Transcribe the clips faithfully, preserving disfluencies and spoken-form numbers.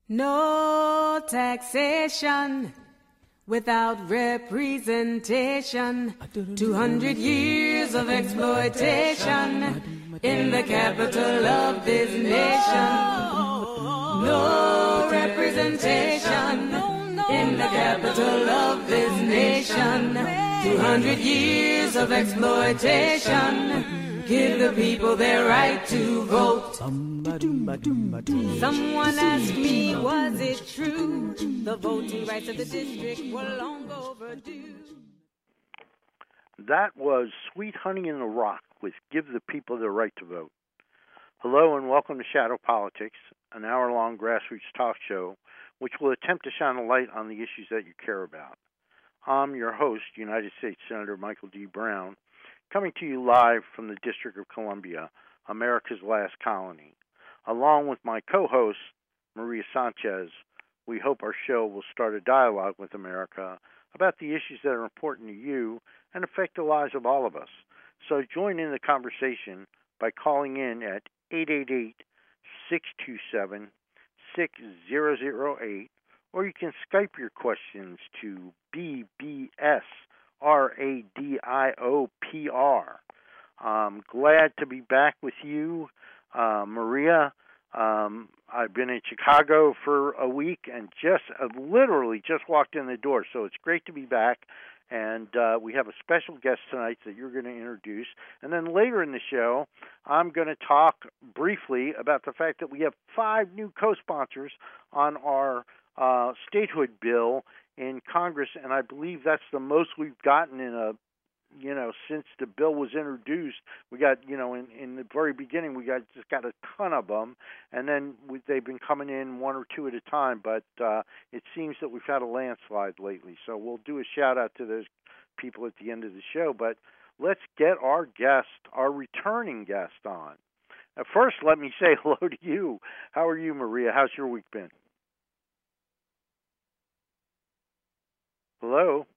No taxation without representation. Two hundred years of exploitation in the capital of this nation. No representation in the capital of this nation. Two hundred years of exploitation. Give the people their right to vote. Someone asked me, was it true? The voting rights of the district were long overdue. That was Sweet Honey in the Rock with Give the People their Right to Vote. Hello and welcome to Shadow Politics, an hour-long grassroots talk show which will attempt to shine a light on the issues that you care about. I'm your host, United States Senator Michael D. Brown, coming to you live from the District of Columbia, America's last colony. Along with my co-host, Maria Sanchez, we hope our show will start a dialogue with America about the issues that are important to you and affect the lives of all of us. So join in the conversation by calling in at eight eight eight, six two seven, six zero zero eight, or you can Skype your questions to B B S R A D I O P R. I'm glad to be back with you, uh, Maria. Um, I've been in Chicago for a week and just uh, literally just walked in the door, so it's great to be back. And uh, we have a special guest tonight that you're going to introduce. And then later in the show, I'm going to talk briefly about the fact that we have five new co-sponsors on our uh, statehood bill in Congress, and I believe that's the most we've gotten in a, you know, since the bill was introduced. We got, you know, in, in the very beginning, we got just got a ton of them, and then we, they've been coming in one or two at a time, but uh, it seems that we've had a landslide lately. So we'll do a shout-out to those people at the end of the show, but let's get our guest, our returning guest on. Now, first, let me say hello to you. How are you, Maria? How's your week been? Hello?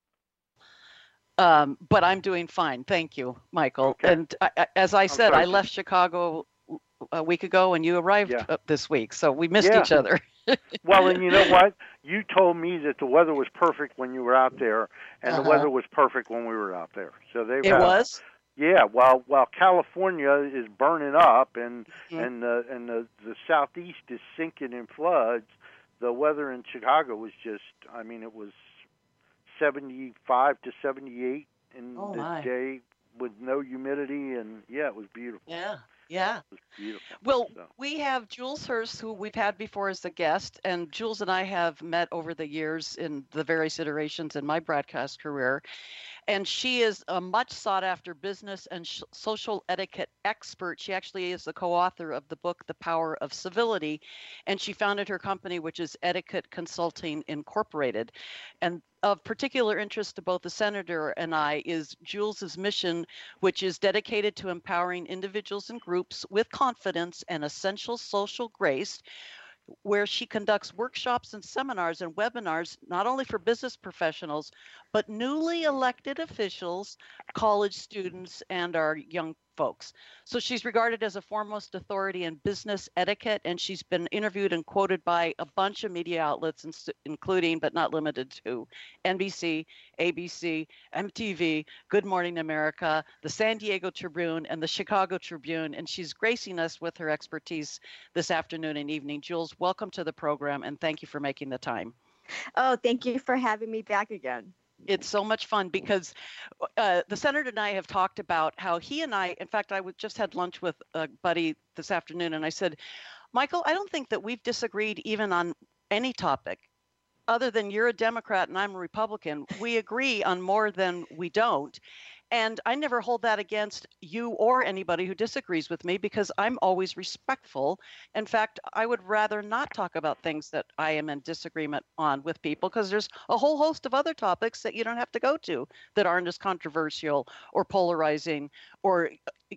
Um, but I'm doing fine. Thank you, Michael. Okay. And I, I, as I said, sorry, I left Chicago a week ago and you arrived Yeah. this week. So we missed Yeah. each other. Well, and you know what? You told me that the weather was perfect when you were out there, and Uh-huh. the weather was perfect when we were out there. So they've It had, was? Yeah, while while California is burning up and Mhm. and the and the, the southeast is sinking in floods, the weather in Chicago was just, I mean, it was seventy-five to seventy-eight in Oh, the my. day with no humidity, and yeah, it was beautiful. Yeah. Yeah. It was beautiful. Well, So. we have Jules Hurst, who we've had before as a guest, and Jules and I have met over the years in the various iterations in my broadcast career. And she is a much sought after business and sh- social etiquette expert. She actually is the co-author of the book, The Power of Civility. And she founded her company, which is Etiquette Consulting Incorporated. And of particular interest to both the senator and I is Jules's mission, which is dedicated to empowering individuals and groups with confidence and essential social grace, where she conducts workshops and seminars and webinars, not only for business professionals, but newly elected officials, college students, and our young folks. So she's regarded as a foremost authority in business etiquette, and she's been interviewed and quoted by a bunch of media outlets, including, but not limited to, N B C, A B C, M T V, Good Morning America, the San Diego Tribune, and the Chicago Tribune, and she's gracing us with her expertise this afternoon and evening. Jules, welcome to the program, and thank you for making the time. Oh, thank you for having me back again. It's so much fun because uh, the senator and I have talked about how he and I, in fact, I w- just had lunch with a buddy this afternoon, and I said, Michael, I don't think that we've disagreed even on any topic other than you're a Democrat and I'm a Republican. We agree on more than we don't. And I never hold that against you or anybody who disagrees with me because I'm always respectful. In fact, I would rather not talk about things that I am in disagreement on with people because there's a whole host of other topics that you don't have to go to that aren't as controversial or polarizing or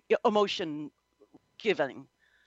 emotion giving.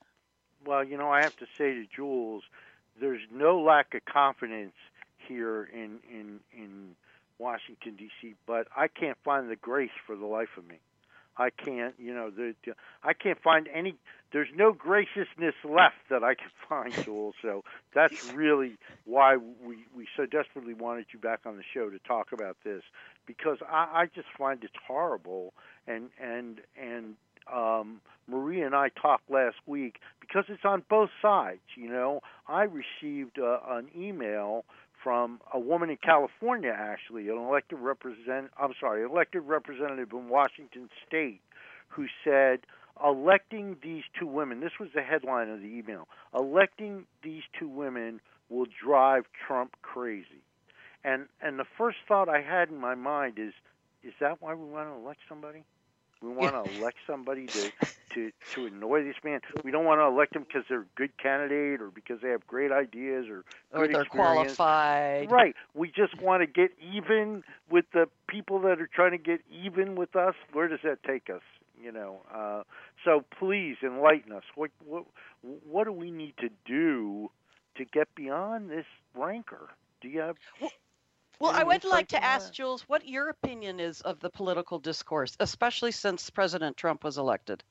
Well, you know, I have to say to Jules, there's no lack of confidence here in in in Washington, D C, but I can't find the grace for the life of me. I can't, you know, the, the, I can't find any. There's no graciousness left that I can find, Jules. So that's really why we, we so desperately wanted you back on the show to talk about this, because I, I just find it's horrible. And and and um, Maria and I talked last week because it's on both sides. You know, I received uh, an email from a woman in California, actually, an elected represent I'm sorry, elected representative in Washington State, who said, electing these two women, this was the headline of the email, electing these two women will drive Trump crazy. And and the first thought I had in my mind is, is that why we want to elect somebody? We want to elect somebody to, to, to annoy this man. We don't want to elect them because they're a good candidate or because they have great ideas or or good they're experience. qualified. Right. We just want to get even with the people that are trying to get even with us. Where does that take us? You know. Uh, so please enlighten us. What what what do we need to do to get beyond this rancor? Do you have? Well, Well, Any I would like insights to on ask that? Jules what your opinion is of the political discourse, especially since President Trump was elected.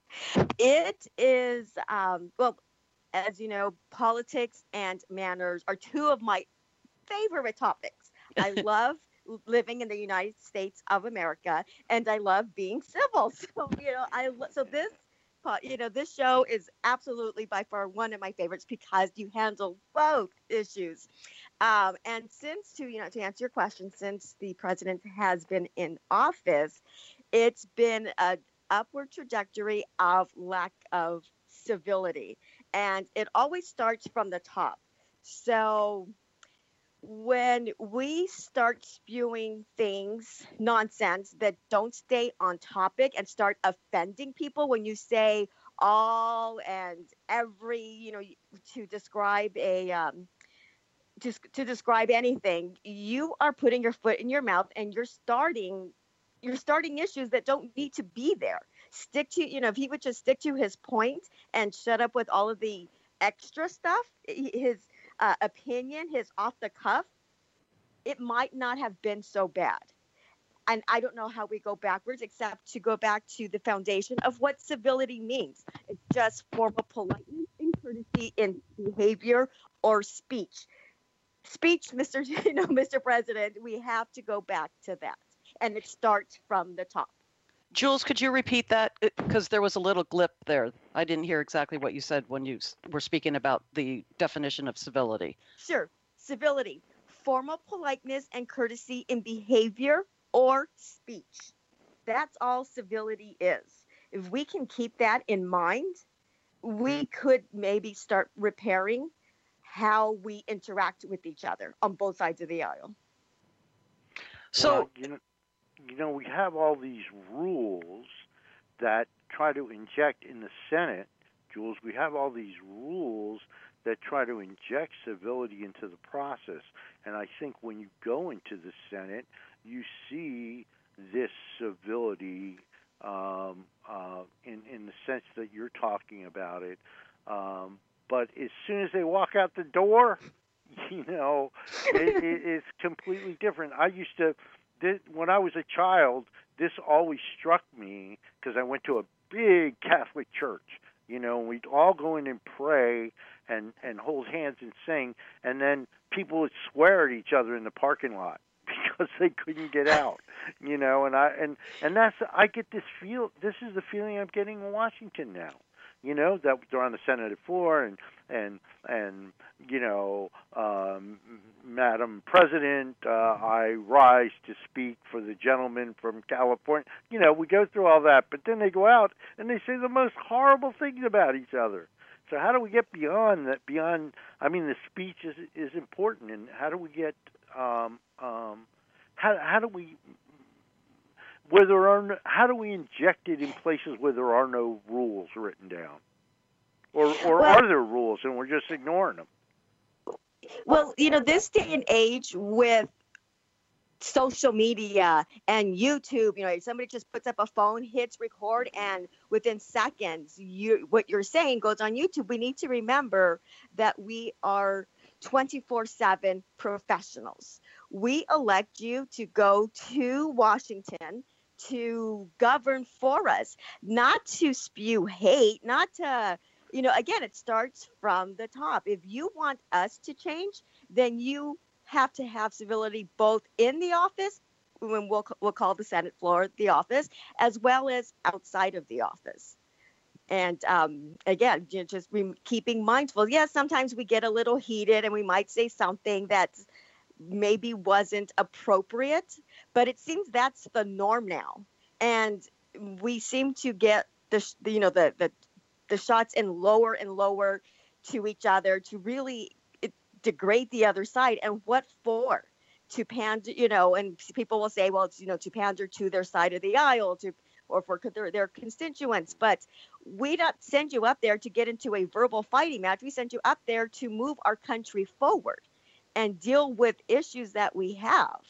It is, um, well, as you know, politics and manners are two of my favorite topics. I love living in the United States of America, and I love being civil. So, you know, I lo- so this, po- you know, this show is absolutely by far one of my favorites because you handle both issues. Um, and since to you know to answer your question, since the president has been in office, it's been an upward trajectory of lack of civility, and it always starts from the top. So when we start spewing things, nonsense that don't stay on topic and start offending people, when you say all and every, you know, to describe a um, to, to describe anything, you are putting your foot in your mouth and you're starting you're starting issues that don't need to be there. Stick to, you know, if he would just stick to his point and shut up with all of the extra stuff, his uh, opinion, his off the cuff, it might not have been so bad. And I don't know how we go backwards except to go back to the foundation of what civility means. It's just formal politeness and courtesy in behavior or speech. Speech, Mister You know, Mister President, we have to go back to that, and it starts from the top. Jules, could you repeat that? Because there was a little glip there. I didn't hear exactly what you said when you s- were speaking about the definition of civility. Sure, civility, formal politeness and courtesy in behavior or speech. That's all civility is. If we can keep that in mind, we could maybe start repairing how we interact with each other on both sides of the aisle. So, Well, you know, you know, we have all these rules that try to inject in the Senate, Jules. We have all these rules that try to inject civility into the process. And I think when you go into the Senate, you see this civility um, uh, in, in the sense that you're talking about it. Um, but as soon as they walk out the door, you know, it, it, it's completely different. I used to, this, when I was a child, this always struck me because I went to a big Catholic church. You know, we'd all go in and pray and, and hold hands and sing, and then people would swear at each other in the parking lot because they couldn't get out. You know, and I and, and that's I get this feel. This is the feeling I'm getting in Washington now. You know, that they're on the Senate floor, and and and you know, um, Madam President, uh, I rise to speak for the gentleman from California. You know, we go through all that, but then they go out and they say the most horrible things about each other. So how do we get beyond that? Beyond, I mean, the speech is is important, and how do we get? Um, um, how how do we? Where there are no, how do we inject it in places where there are no rules written down? Or or Well- are there rules and we're just ignoring them? Well, you know, this day and age with social media and YouTube, you know, somebody just puts up a phone, hits record, and within seconds, you what you're saying goes on YouTube. We need to remember that we are twenty-four seven professionals. We elect you to go to Washington to govern for us, not to spew hate, not to, you know, again, it starts from the top. If you want us to change, then you have to have civility both in the office, when we'll, we'll call the Senate floor the office, as well as outside of the office. And um, again, you know, just re- keeping mindful. Yes, sometimes we get a little heated and we might say something that maybe wasn't appropriate, but it seems that's the norm now. And we seem to get the, you know, the, the, the shots in lower and lower to each other to really it, degrade the other side. And what for? To pander, you know, and people will say, well, it's, you know, to pander to their side of the aisle, to or for their, their constituents. But we don't send you up there to get into a verbal fighting match. We send you up there to move our country forward and deal with issues that we have,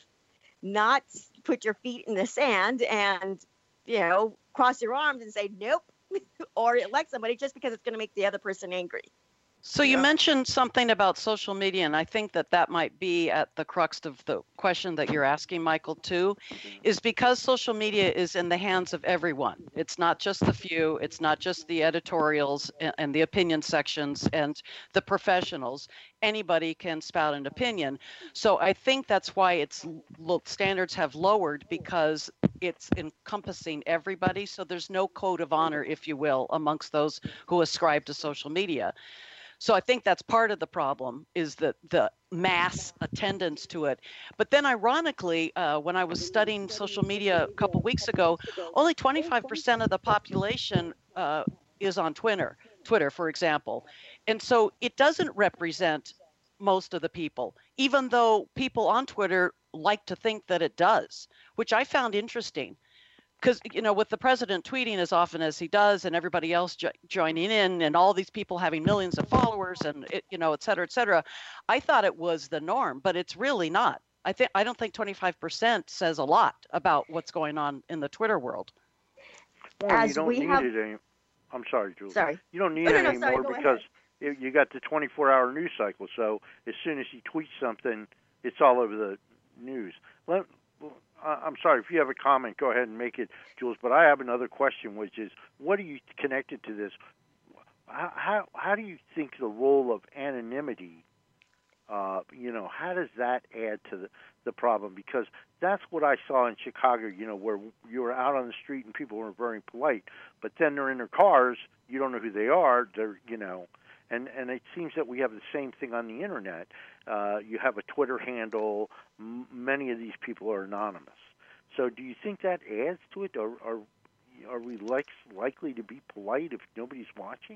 not put your feet in the sand and, you know, cross your arms and say, nope, or elect somebody just because it's going to make the other person angry. So you yeah. mentioned something about social media, and I think that that might be at the crux of the question that you're asking, Michael, too, is because social media is in the hands of everyone. It's not just the few, it's not just the editorials and, and the opinion sections and the professionals. Anybody can spout an opinion. So I think that's why its standards have lowered, because it's encompassing everybody. So there's no code of honor, if you will, amongst those who ascribe to social media. So I think that's part of the problem, is the, the mass attendance to it. But then ironically, uh, when I was studying social media a couple weeks ago, only twenty-five percent of the population uh, is on Twitter, Twitter, for example. And so it doesn't represent most of the people, even though people on Twitter like to think that it does, which I found interesting. Because, you know, with the president tweeting as often as he does and everybody else jo- joining in and all these people having millions of followers and, it, you know, et cetera, et cetera, I thought it was the norm, but it's really not. I think I don't think twenty-five percent says a lot about what's going on in the Twitter world. Well, As you don't we need have... it any... I'm sorry, Julie. Sorry. You don't need oh, no, it no, anymore sorry, because ahead. you got the twenty-four hour news cycle. So as soon as he tweets something, it's all over the news. Let, I'm sorry, if you have a comment, go ahead and make it, Jules. But I have another question, which is, what are you connected to this? How how, how do you think the role of anonymity, uh, you know, how does that add to the, the problem? Because that's what I saw in Chicago, you know, where you were out on the street and people were very polite, but then they're in their cars, you don't know who they are, they're, you know, and, and it seems that we have the same thing on the Internet. Uh, you have a Twitter handle. M- many of these people are anonymous. So do you think that adds to it, or are, are we like, likely to be polite if nobody's watching?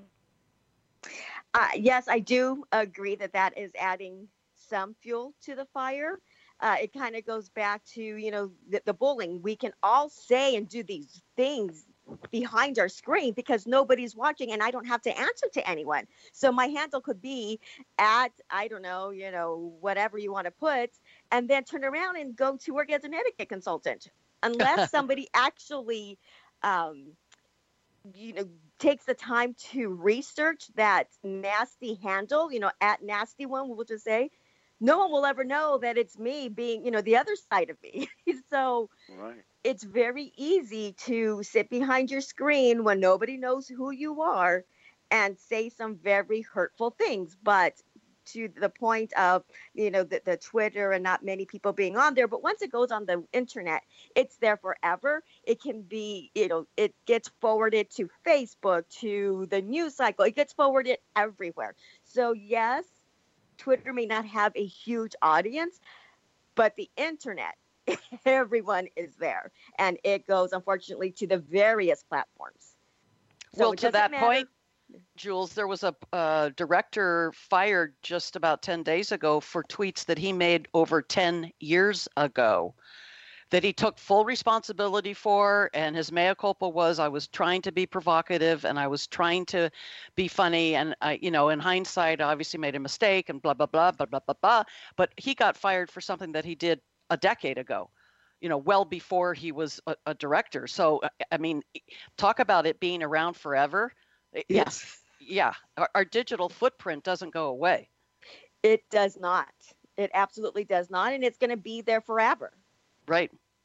Uh, yes, I do agree that that is adding some fuel to the fire. Uh, it kind of goes back to, you know, the, the bullying. We can all say and do these things behind our screen because nobody's watching and I don't have to answer to anyone. So my handle could be at, I don't know, you know, whatever you want to put, and then turn around and go to work as an etiquette consultant. Unless somebody actually, um, you know, takes the time to research that nasty handle, you know, at nasty one, we'll just say, no one will ever know that it's me being, you know, the other side of me. So right. It's very easy to sit behind your screen when nobody knows who you are and say some very hurtful things. But to the point of, you know, the, the Twitter and not many people being on there. But once it goes on the internet, it's there forever. It can be, you know, it gets forwarded to Facebook, to the news cycle. It gets forwarded everywhere. So yes, Twitter may not have a huge audience, but the internet, everyone is there. And it goes, unfortunately, to the various platforms. So well, to that matter. point, Jules, there was a uh, director fired just about ten days ago for tweets that he made over ten years ago that he took full responsibility for. And his mea culpa was, I was trying to be provocative and I was trying to be funny. And I, you know, in hindsight, I obviously made a mistake and blah, blah, blah, blah, blah, blah, blah. But he got fired for something that he did a decade ago, you know, well before he was a, a director. So, I mean, talk about it being around forever. Yes. Yeah. Our, our digital footprint doesn't go away. It does not. It absolutely does not. And it's going to be there forever. Right.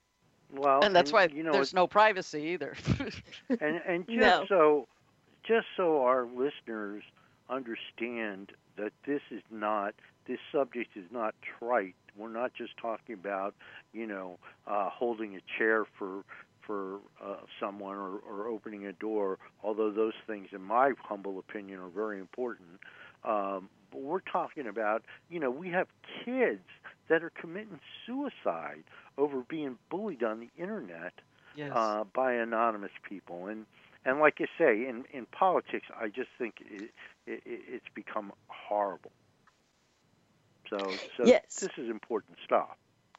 Well, And that's and why you know, there's no privacy either. and and just No. so just so our listeners understand that this is not this subject is not trite. We're not just talking about you know uh, holding a chair for for uh, someone or, or opening a door. Although those things, in my humble opinion, are very important. Um, but we're talking about you know we have kids that are committing suicide over being bullied on the internet Yes. uh, by anonymous people. And and like I say, in in politics, I just think it, it, it's become horrible. So so Yes. this is important stuff.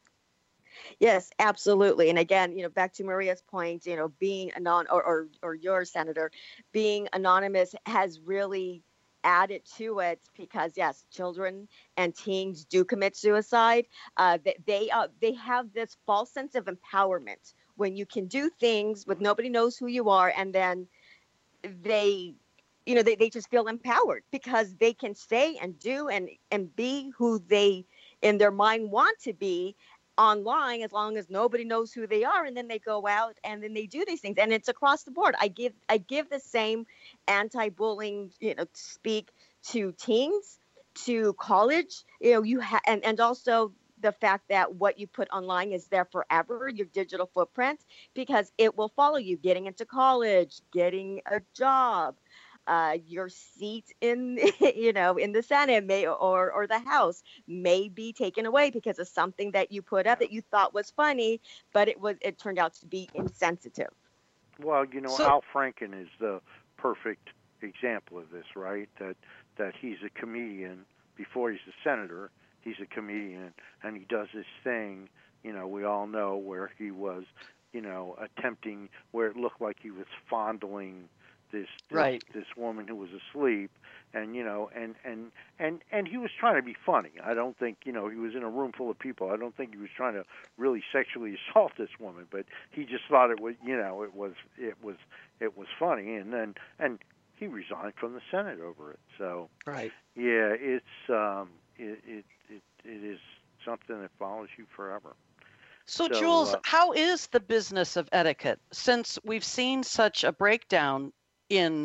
Yes, absolutely. And again, you know, back to Maria's point, you know, being anon or, or or your senator, being anonymous has really added to it because yes, children and teens do commit suicide. Uh, they they, uh, they have this false sense of empowerment when you can do things with nobody knows who you are, and then they you know they, they just feel empowered because they can say and do and and be who they in their mind want to be online as long as nobody knows who they are, and then they go out and then they do these things, and it's across the board. I give i give the same anti-bullying you know speak to teens, to college, you know you ha- and and also the fact that what you put online is there forever, your digital footprint, because it will follow you getting into college, getting a job, uh, your seat in you know in the Senate may or or the House may be taken away because of something that you put up that you thought was funny, but it was it turned out to be insensitive. Well, you know, So Al Franken is the perfect example of this, right? That that he's a comedian before he's a senator. He's a comedian, and he does this thing. You know, we all know where he was, you know, attempting where it looked like he was fondling this this, right. this woman who was asleep, and you know, and and and and he was trying to be funny. I don't think you know he was in a room full of people. I don't think he was trying to really sexually assault this woman, but he just thought it was you know it was it was it was funny, and then and he resigned from the Senate over it. So Right. yeah, it's um it it it, it is something that follows you forever. So, So Jules, uh, how is the business of etiquette since we've seen such a breakdown in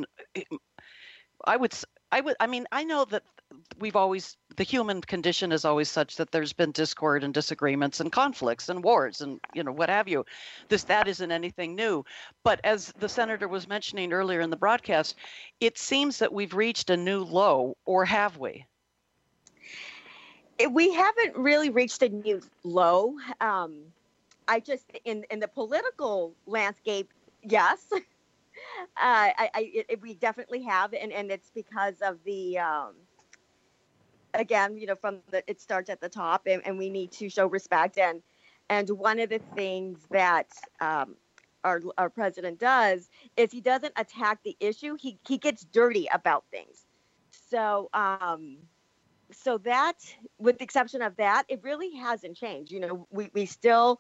I would s- I would I mean, I know that we've always the human condition is always such that there's been discord and disagreements and conflicts and wars and you know what have you. This that isn't anything new. But as the senator was mentioning earlier in the broadcast, it seems that we've reached a new low, or have we? It- we haven't really reached a new low. um I just in in the political landscape, yes. uh, I, I it, it- we definitely have, and and it's because of the um, again, you know, from the it starts at the top, and, and we need to show respect. and and one of the things that um, our our president does is he doesn't attack the issue. He he gets dirty about things. So um, so that, with the exception of that, it really hasn't changed. You know, we we still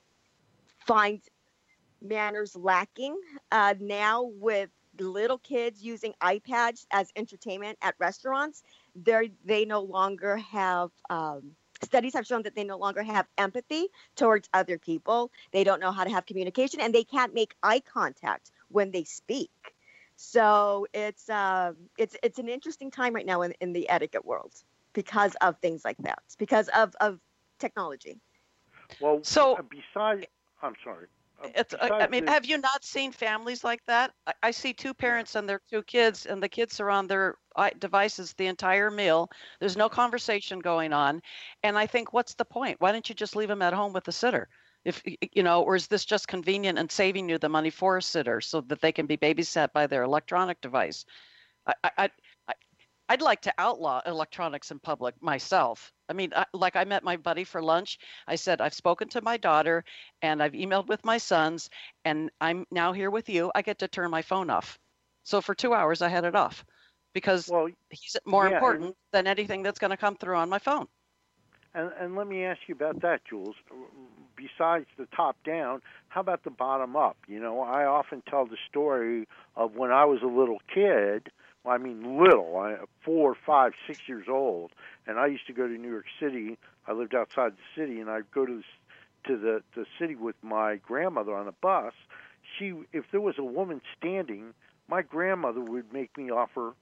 find manners lacking uh, now with little kids using iPads as entertainment at restaurants. They they no longer have. Um, studies have shown that they no longer have empathy towards other people. They don't know how to have communication, and they can't make eye contact when they speak. So it's um, it's it's an interesting time right now in, in the etiquette world because of things like that, because of of technology. well, So uh, besides, I'm sorry. Uh, it's, I, I besides mean, the have you not seen families like that? I, I see two yeah. parents and their two kids, and the kids are on their i- devices the entire meal. There's no conversation going on. And I think, what's the point? Why don't you just leave them at home with the sitter? If y- y- you know, or is this just convenient and saving you the money for a sitter so that they can be babysat by their electronic device? I, I, I, I- I'd like to outlaw electronics in public myself. I mean, I, like I met my buddy for lunch. I said, I've spoken to my daughter and I've emailed with my sons, and I'm now here with you. I get to turn my phone off. So for two hours, I had it off because Well, he's more yeah, and important than anything that's going to come through on my phone. And, and let me ask you about that, Jules. Besides the top down, how about the bottom up? You know, I often tell the story of when I was a little kid. Well, I mean, little, I, four, five, six years old, and I used to go to New York City. I lived outside the city, and I'd go to the, to the, the city with my grandmother on a bus, she if there was a woman standing, my grandmother would make me offer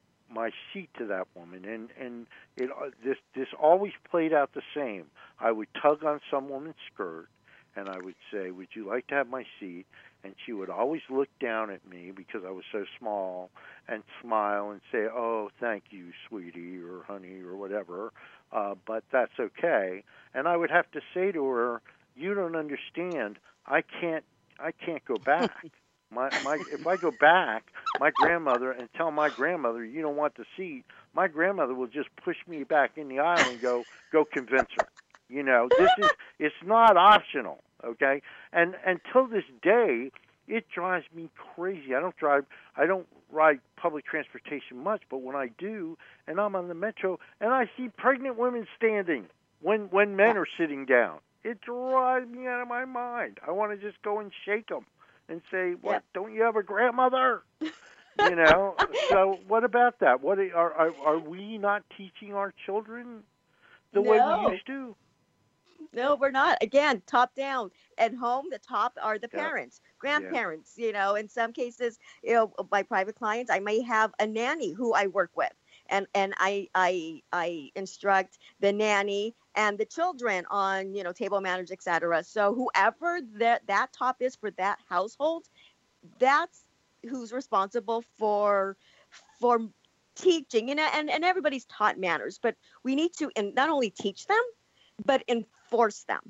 my seat to that woman, and and it uh, this this always played out the same. I would tug on some woman's skirt, and I would say, "Would you like to have my seat?" And she would always look down at me because I was so small, and smile and say, "Oh, thank you, sweetie," or "honey," or whatever. Uh, but that's okay. And I would have to say to her, "You don't understand. I can't. I can't go back." My, my, if I go back, my grandmother, and tell my grandmother you don't want the seat, my grandmother will just push me back in the aisle and go, go convince her. You know, this is, it's not optional, okay? And until this day, it drives me crazy. I don't drive, I don't ride public transportation much, but when I do, and I'm on the metro, and I see pregnant women standing when when men are sitting down, it drives me out of my mind. I want to just go and shake them and say, "What? Yep. Don't you have a grandmother?" You know. So what about that? What are, are are we not teaching our children the no. way we used to? No, we're not. Again, top down. At home, the top are the parents, yep. grandparents. Yeah. You know, in some cases, you know, by private clients, I may have a nanny who I work with, and and I I I instruct the nanny and the children on, you know, table manners, et cetera. So whoever that that top is for that household, that's who's responsible for for teaching. You know, and and everybody's taught manners, but we need to and not only teach them, but enforce them.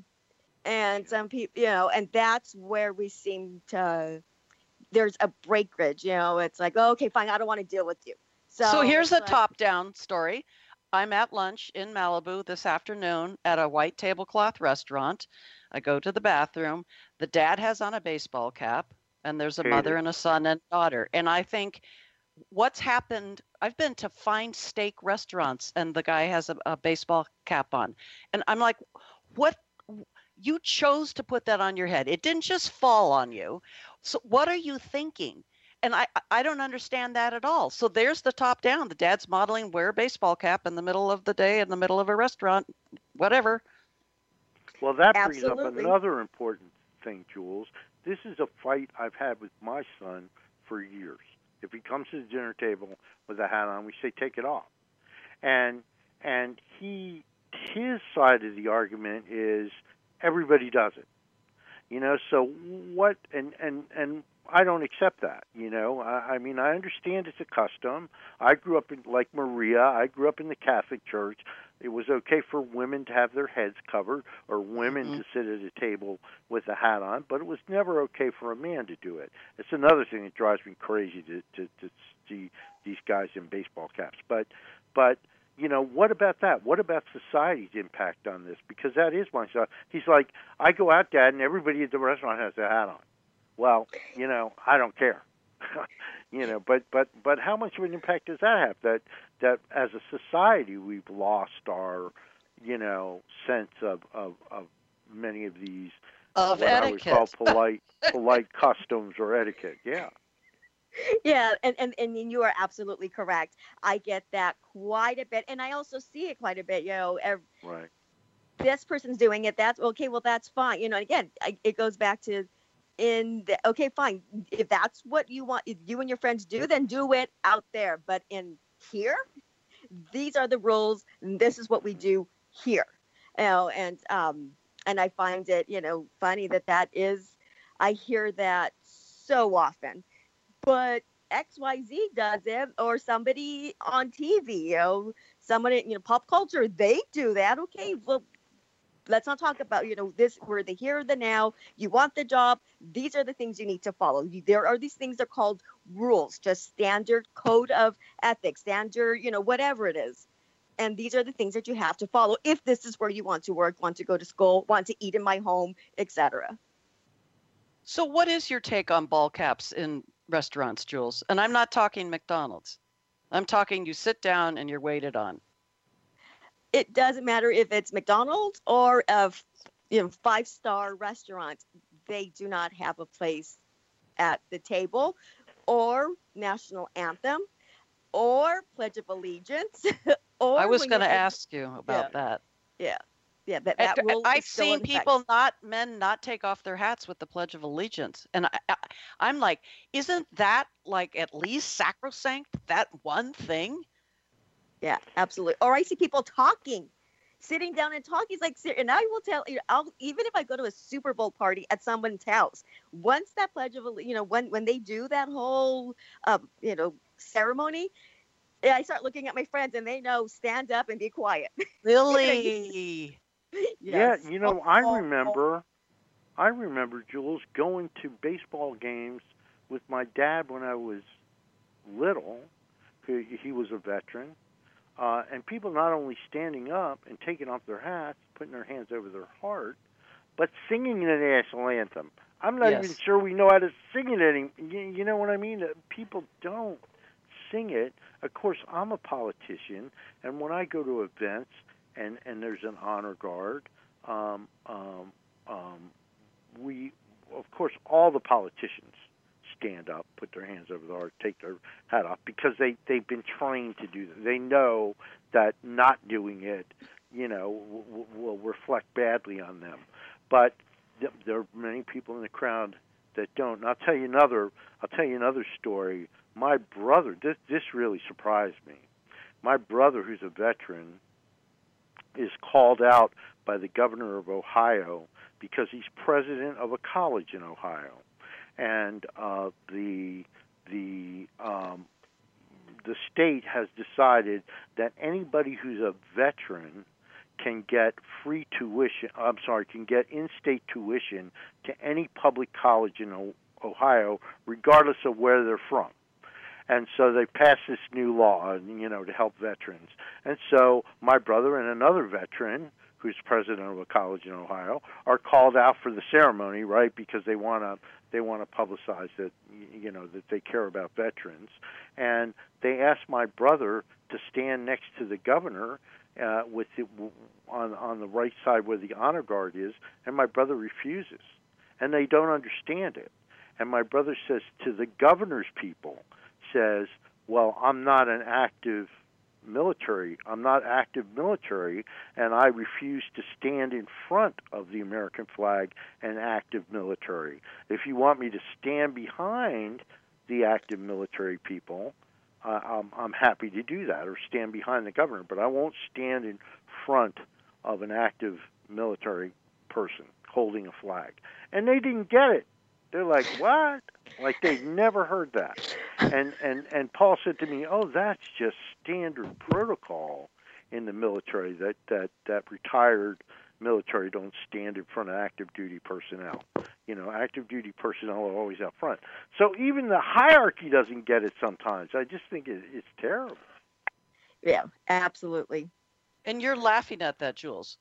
And some people, you know, and that's where we seem to, there's a breakage, you know, it's like, oh, okay, fine, I don't want to deal with you. So, so here's a like, top-down story. I'm at lunch in Malibu this afternoon at a white tablecloth restaurant. I go to the bathroom. The dad has on a baseball cap, and there's a mother and a son and daughter. And I think, what's happened, I've been to fine steak restaurants, and the guy has a, a baseball cap on. And I'm like, what? You chose to put that on your head. It didn't just fall on you. So what are you thinking? And I, I don't understand that at all. So there's the top down. The dad's modeling, wear a baseball cap in the middle of the day, in the middle of a restaurant, whatever. Well, that brings Absolutely. up another important thing, Jules. This is a fight I've had with my son for years. If he comes to the dinner table with a hat on, we say, take it off. And and he his side of the argument is everybody does it. You know, so what, and, and, and I don't accept that, you know. I, I mean, I understand it's a custom. I grew up in, like Maria, I grew up in the Catholic Church. It was okay for women to have their heads covered or women mm-hmm. to sit at a table with a hat on, but it was never okay for a man to do it. It's another thing that drives me crazy to, to, to see these guys in baseball caps. But, but, you know, what about that? What about society's impact on this? Because that is my son. He's like, I go out, Dad, and everybody at the restaurant has a hat on. Well, you know, I don't care. you know, but, but, but how much of an impact does that have? That that as a society we've lost our, you know, sense of, of, of many of these of what etiquette. I would call polite polite customs or etiquette. Yeah. Yeah, and, and, and you are absolutely correct. I get that quite a bit, and I also see it quite a bit. You know, every, right. This person's doing it. That's okay. Well, that's fine. You know, again, I, it goes back to in the okay, fine. If that's what you want, if you and your friends do, then do it out there. But in here, these are the rules. And this is what we do here. You know, and um, and I find it, you know, funny that that is. I hear that so often. But X Y Z does it, or somebody on T V, you know, somebody, you know, pop culture, they do that. Okay, well, let's not talk about, you know, this, we're the here, the now. You want the job. These are the things you need to follow. You, there are these things that are called rules, just standard code of ethics, standard, you know, whatever it is. And these are the things that you have to follow if this is where you want to work, want to go to school, want to eat in my home, et cetera. So what is your take on ball caps in restaurants, Jules? And I'm not talking McDonald's. I'm talking you sit down and you're waited on. It doesn't matter if it's McDonald's or a you know five-star restaurant. They do not have a place at the table, or national anthem, or Pledge of Allegiance. or I was going to at, ask you about yeah, that. Yeah. Yeah, that, And that rule I've is still seen in effect. people not men not take off their hats with the Pledge of Allegiance, and I, I, I'm like, isn't that like at least sacrosanct? That one thing? Yeah, absolutely. Or I see people talking, sitting down and talking. It's like, ser- and I will tell you, I'll even if I go to a Super Bowl party at someone's house, once that Pledge of Alle- you know, when when they do that whole, um, you know, ceremony, yeah, I start looking at my friends and they know stand up and be quiet. Really? Yeah, Yes. you know, I Oh, remember, I remember, Jules, going to baseball games with my dad when I was little. He, he was a veteran. Uh, and people not only standing up and taking off their hats, putting their hands over their heart, but singing the national anthem. I'm not Yes. even sure we know how to sing it any. You, you know what I mean? People don't sing it. Of course, I'm a politician, and when I go to events and, and there's an honor guard, um, um, um, we, of course, all the politicians stand up, put their hands over their heart, take their hat off, because they, they've been trained to do that. They know that not doing it, you know, w- will reflect badly on them. But th- there are many people in the crowd that don't. And I'll tell you another. I'll tell you another story. My brother. This this really surprised me. My brother, who's a veteran, is called out by the governor of Ohio because he's president of a college in Ohio, and uh, the the um, the state has decided that anybody who's a veteran can get free tuition. I'm sorry, can get in-state tuition to any public college in o- Ohio, regardless of where they're from. And so they passed this new law, you know, to help veterans. And so my brother and another veteran, who's president of a college in Ohio, are called out for the ceremony, right? Because they want to they want to publicize that, you know, that they care about veterans. And they asked my brother to stand next to the governor uh, with the, on on the right side where the honor guard is, and my brother refuses, and they don't understand it. And my brother says to the governor's people, says, well, I'm not an active military. I'm not active military, and I refuse to stand in front of the American flag and active military. If you want me to stand behind the active military people, uh, I'm, I'm happy to do that, or stand behind the governor, but I won't stand in front of an active military person holding a flag. And they didn't get it. They're like, what? Like they'd never heard that. And, and, and Paul said to me, oh, that's just standard protocol in the military, that, that, that retired military don't stand in front of active duty personnel. You know, active duty personnel are always out front. So even the hierarchy doesn't get it sometimes. I just think it, it's terrible. Yeah, absolutely. And you're laughing at that, Jules.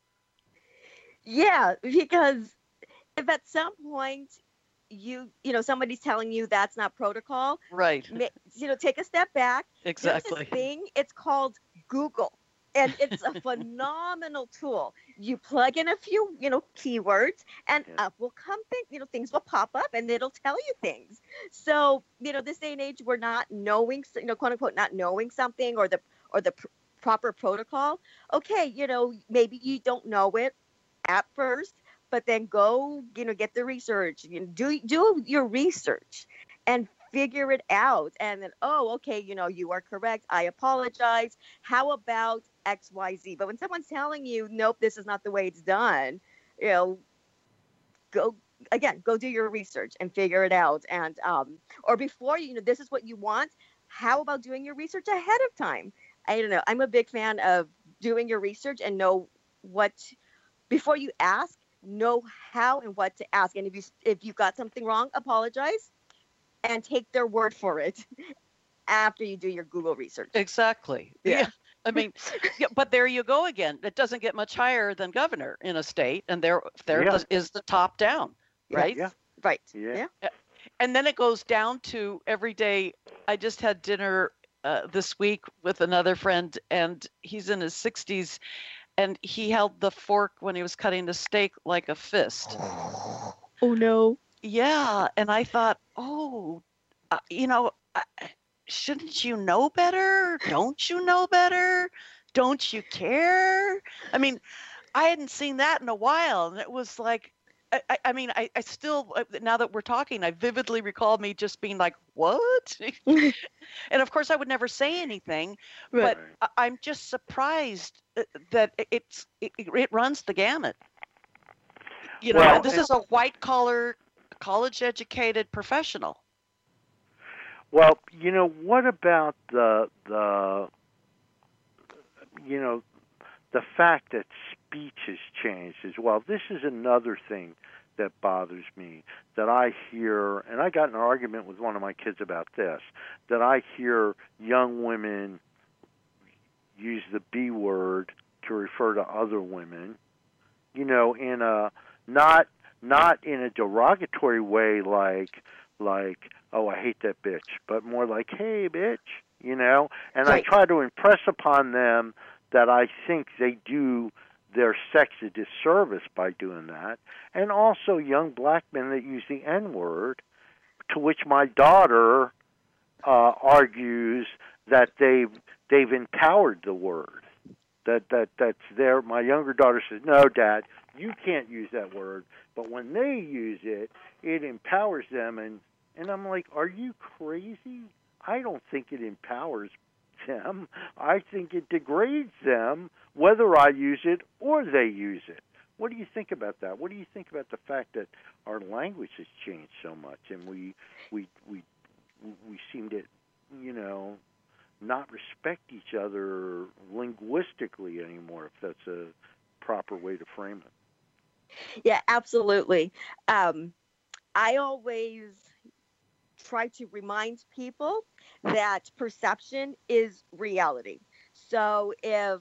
Yeah, because if at some point you you know somebody's telling you that's not protocol, Right. ma- you know, take a step back. Exactly. There's this thing, it's called Google, and it's a phenomenal tool. You plug in a few, you know, keywords, and Yeah. up will come things, you know, things will pop up, and it'll tell you things. So, you know, this day and age, we're not knowing, you know, quote unquote, not knowing something or the or the pr- proper protocol. Okay, you know, maybe you don't know it at first, but then go, you know, get the research, you know, do do your research and figure it out. And then, oh, okay, you know, you are correct. I apologize. How about X, Y, Z? But when someone's telling you, nope, this is not the way it's done, you know, go again, go do your research and figure it out. And um, or before, you know, this is what you want. How about doing your research ahead of time? I don't know. I'm a big fan of doing your research and know what before you ask. Know how and what to ask, and if you if you got something wrong, apologize and take their word for it after you do your Google research. Exactly. Yeah. Yeah. I mean, yeah, but there you go again. It doesn't get much higher than governor in a state, and there there Yeah. is the top down, right? Yeah. Right. Yeah. Yeah. And then it goes down to every day. I just had dinner uh, this week with another friend, and he's in his sixties, and he held the fork when he was cutting the steak like a fist. Oh no. Yeah, and I thought, oh, uh, you know, uh, shouldn't you know better? Don't you know better? Don't you care? I mean, I hadn't seen that in a while, and it was like, I, I, I mean, I, I still, now that we're talking, I vividly recall me just being like, what? And of course, I would never say anything, Right. but I, I'm just surprised that it's it, it runs the gamut. You know, Well, and this is a white collar, college educated professional. Well, you know, what about the the you know the fact that speech has changed as well? This is another thing that bothers me, that I hear, and I got in an argument with one of my kids about this, that I hear young women use the B word to refer to other women, you know, in a not not in a derogatory way, like like oh, I hate that bitch, but more like, hey, bitch, you know, and Right. I try to impress upon them that I think they do their sex a disservice by doing that, and also young black men that use the N-word, to which my daughter uh, argues that they've they've empowered the word. That that that's there. My younger daughter says, "No, Dad, you can't use that word." But when they use it, it empowers them, and and I'm like, "Are you crazy? I don't think it empowers them. I think it degrades them, whether I use it or they use it." What do you think about that? What do you think about the fact that our language has changed so much, and we we we we seem to, you know, not respect each other linguistically anymore, if that's a proper way to frame it? Yeah, absolutely. Um, I always try to remind people that perception is reality. So if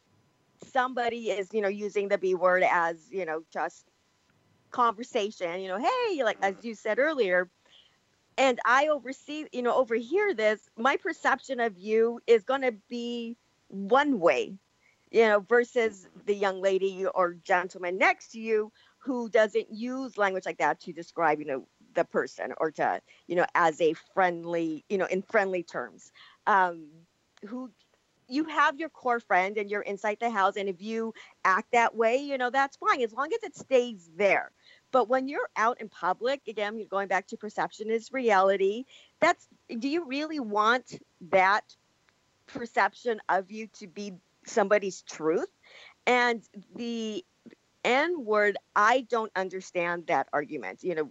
somebody is, you know, using the B word as, you know, just conversation, you know, hey, like as you said earlier, and I oversee, you know, overhear this, my perception of you is going to be one way, you know, versus the young lady or gentleman next to you who doesn't use language like that to describe, you know, the person, or to, you know, as a friendly, you know, in friendly terms. Um, who you have your core friend and you're inside the house, and if you act that way, you know, that's fine as long as it stays there. But when you're out in public, again, you're going back to perception is reality. That's, do you really want that perception of you to be somebody's truth? And the N word, I don't understand that argument, you know,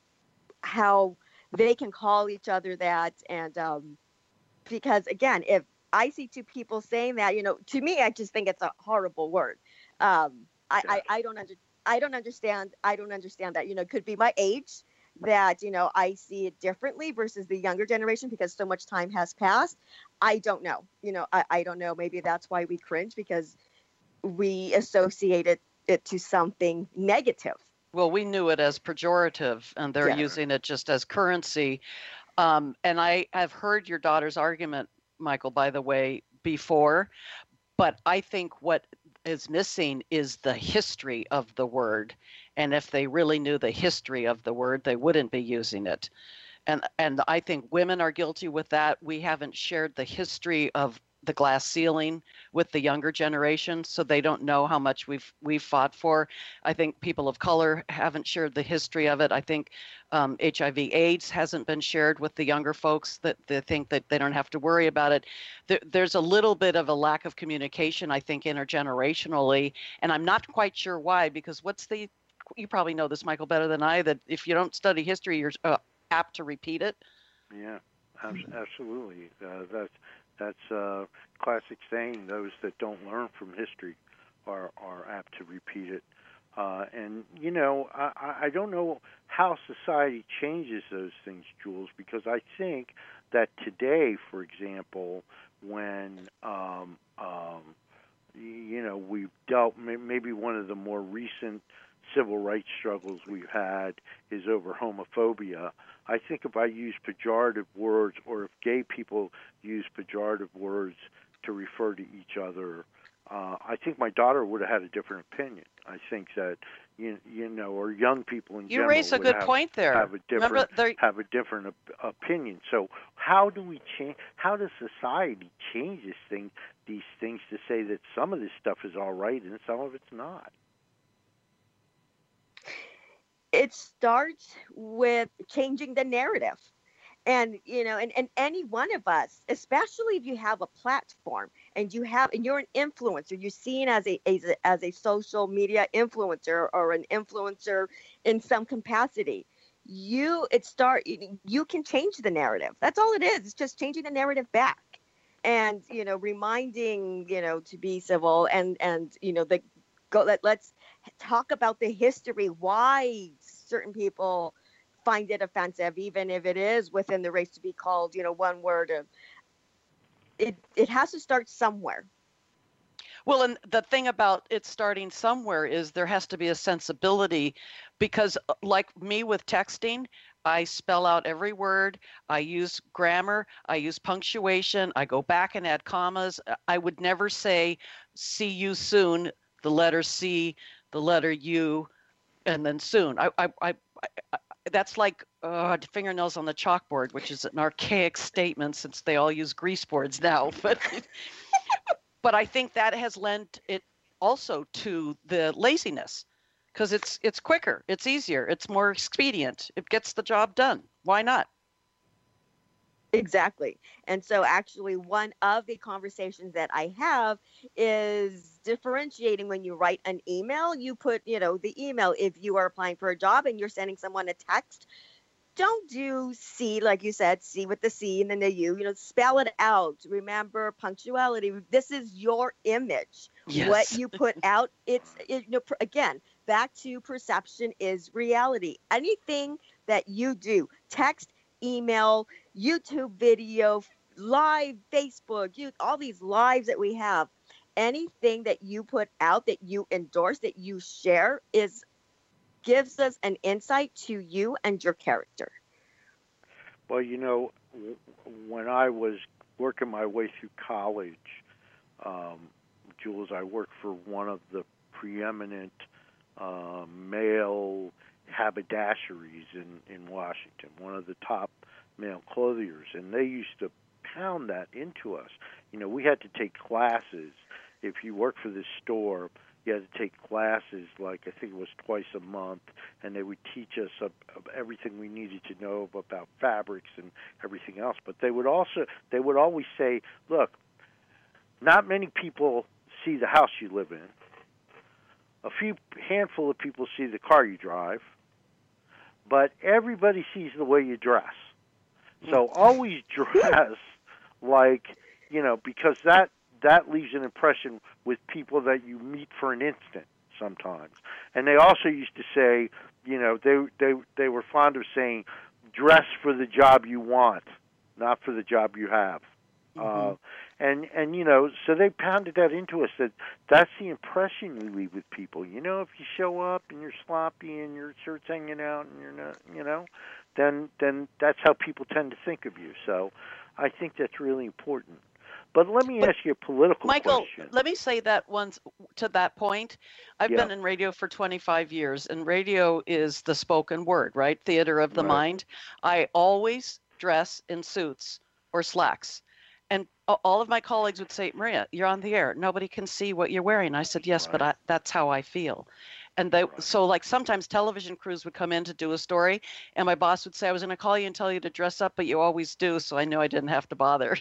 how they can call each other that. And um, because again, if I see two people saying that, you know, to me, I just think it's a horrible word. Um, I, I, I don't under, I don't understand. I don't understand that, you know, it could be my age that, you know, I see it differently versus the younger generation because so much time has passed. I don't know, you know, I, I don't know. Maybe that's why we cringe, because we associate it, it to something negative. Well, we knew it as pejorative, and they're Yeah. using it just as currency. Um, and I have heard your daughter's argument, Michael, by the way, before, but I think what is missing is the history of the word. And if they really knew the history of the word, they wouldn't be using it. And and I think women are guilty with that. We haven't shared the history of the glass ceiling with the younger generation, so they don't know how much we've we've fought for. I think people of color haven't shared the history of it. I think um, H I V AIDS hasn't been shared with the younger folks, that they think that they don't have to worry about it. There, there's a little bit of a lack of communication, I think, intergenerationally, and I'm not quite sure why, because what's the, you probably know this, Michael, better than I, that if you don't study history, you're uh, apt to repeat it. Yeah, absolutely. Uh, that's that's a classic saying. Those that don't learn from history are are apt to repeat it. Uh, and you know, I, I don't know how society changes those things, Jules, because I think that today, for example, when um, um, you know, we've dealt, maybe one of the more recent civil rights struggles we've had is over homophobia. I think if I use pejorative words, or if gay people use pejorative words to refer to each other, uh, I think my daughter would have had a different opinion. I think that, you, you know, or young people in You general raise a would good have, point there. have a different Remember, there- have a different op- opinion. So how do we change? How does society change this thing, these things to say that some of this stuff is all right and some of it's not? It starts with changing the narrative. And you know, and, and any one of us, especially if you have a platform and you have and you're an influencer, you're seen as a as a, as a social media influencer or an influencer in some capacity, you it start you can change the narrative. That's all it is. It's just changing the narrative back, and you know, reminding, you know, to be civil, and and you know, the go let, let's talk about the history, why certain people find it offensive, even if it is within the race to be called, you know, one word. Of, it it has to start somewhere. Well, and the thing about it starting somewhere is there has to be a sensibility, because like me with texting, I spell out every word, I use grammar, I use punctuation, I go back and add commas. I would never say, see you soon, the letter C, the letter U, and then soon. I, I, I, I That's like uh, fingernails on the chalkboard, which is an archaic statement since they all use grease boards now. But but I think that has lent it also to the laziness, because it's it's quicker, it's easier, it's more expedient, it gets the job done. Why not? Exactly. And so actually one of the conversations that I have is differentiating. When you write an email, you put, you know, the email. If you are applying for a job and you're sending someone a text, don't do C, like you said, C with the C and then the U, you know, spell it out. Remember punctuality. This is your image. Yes. What you put out, it's, it, you know, again, back to perception is reality. Anything that you do, text, email, YouTube video, live, Facebook, you, all these lives that we have, anything that you put out, that you endorse, that you share, is gives us an insight to you and your character. Well, you know, when I was working my way through college, um, Jules, I worked for one of the preeminent uh, male haberdasheries in, in Washington, one of the top male clothiers, and they used to pound that into us. You know, we had to take classes. If you worked for this store, you had to take classes, like I think it was twice a month, and they would teach us of, of everything we needed to know about fabrics and everything else. But they would also, they would always say, look, not many people see the house you live in. A few handful of people see the car you drive, but everybody sees the way you dress. So always dress like, you know, because that that leaves an impression with people that you meet for an instant sometimes. And they also used to say, you know, they they they were fond of saying, dress for the job you want, not for the job you have. Mm-hmm. Uh, and, and, you know, so they pounded that into us, that that's the impression you leave with people. You know, if you show up and you're sloppy and your shirt's hanging out and you're not, you know, then then that's how people tend to think of you. So I think that's really important. But let me but, ask you a political Michael, question. Let me say that once to that point. I've yeah. been in radio for twenty-five years, and radio is the spoken word, right? Theater of the right. mind. I always dress in suits or slacks. And all of my colleagues would say, Maria, you're on the air. Nobody can see what you're wearing. I said, yes, right. but I, that's how I feel. And they, right. so like sometimes television crews would come in to do a story, and my boss would say, I was going to call you and tell you to dress up, but you always do. So I knew I didn't have to bother.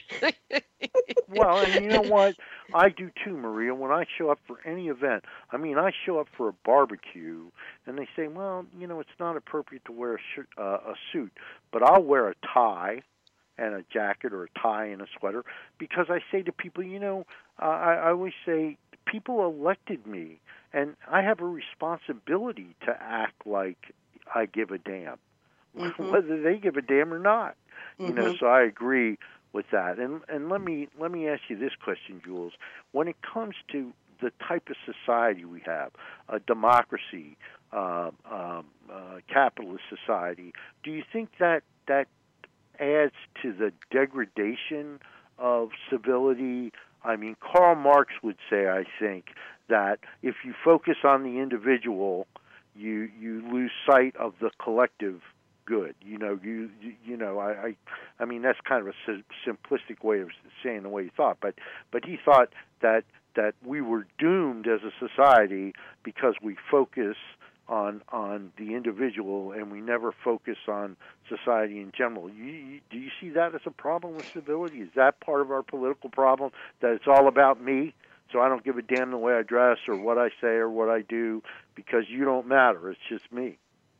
Well, and you know what? I do too, Maria. When I show up for any event, I mean, I show up for a barbecue, and they say, well, you know, it's not appropriate to wear a, shirt, uh, a suit, but I'll wear a tie and a jacket or a tie and a sweater, because I say to people, you know, uh, I, I always say, people elected me, and I have a responsibility to act like I give a damn, mm-hmm. whether they give a damn or not. Mm-hmm. You know, so I agree with that. And and let me let me ask you this question, Jules. When it comes to the type of society we have, a democracy, uh, um, uh, capitalist society, do you think that that adds to the degradation of civility? I mean, Karl Marx would say, I think, that if you focus on the individual, you you lose sight of the collective good. You know, you you, you know, I, I I mean that's kind of a si- simplistic way of saying the way he thought, but but he thought that that we were doomed as a society because we focus on on the individual and we never focus on society in general. You, you, do you see that as a problem with civility? Is that part of our political problem, that it's all about me? So I don't give a damn the way I dress or what I say or what I do because you don't matter. It's just me.